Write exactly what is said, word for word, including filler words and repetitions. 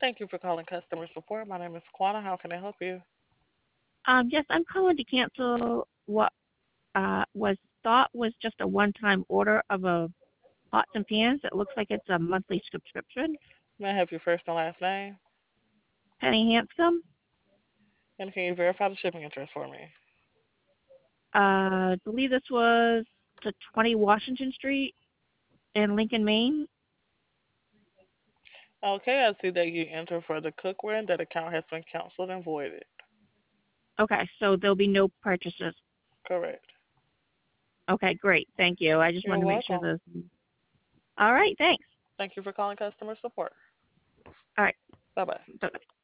Thank you for calling customer support. My name is Quana. How can I help you? Um, yes, I'm calling to cancel what uh, was thought was just a one-time order of a pots and pans. It looks like it's a monthly subscription. May I have your first and last name? Penny Hanscom, And can you verify the shipping address for me? uh, I believe this was to twenty Washington Street in Lincoln, Maine. Okay, I see that you entered for the cookware and that account has been canceled and voided. Okay, so there'll be no purchases. Correct. Okay, great. Thank you. I just You're wanted to make sure welcome. this. All right, thanks. Thank you for calling customer support. All right, Bye bye. bye.